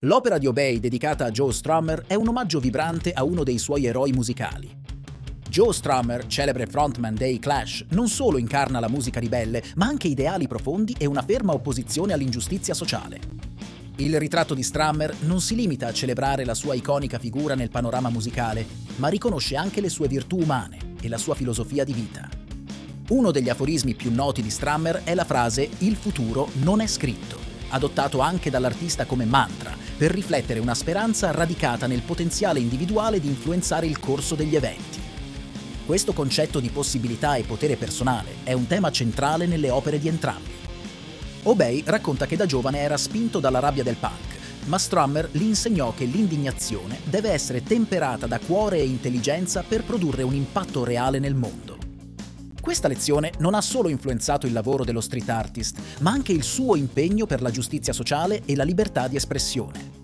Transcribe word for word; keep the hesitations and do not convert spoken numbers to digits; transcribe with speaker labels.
Speaker 1: L'opera di Obey dedicata a Joe Strummer è un omaggio vibrante a uno dei suoi eroi musicali. Joe Strummer, celebre frontman dei Clash, non solo incarna la musica ribelle, ma anche ideali profondi e una ferma opposizione all'ingiustizia sociale. Il ritratto di Strummer non si limita a celebrare la sua iconica figura nel panorama musicale, ma riconosce anche le sue virtù umane e la sua filosofia di vita. Uno degli aforismi più noti di Strummer è la frase «Il futuro non è scritto», adottato anche dall'artista come mantra, per riflettere una speranza radicata nel potenziale individuale di influenzare il corso degli eventi. Questo concetto di possibilità e potere personale è un tema centrale nelle opere di entrambi. Obey racconta che da giovane era spinto dalla rabbia del punk, ma Strummer gli insegnò che l'indignazione deve essere temperata da cuore e intelligenza per produrre un impatto reale nel mondo. Questa lezione non ha solo influenzato il lavoro dello street artist, ma anche il suo impegno per la giustizia sociale e la libertà di espressione.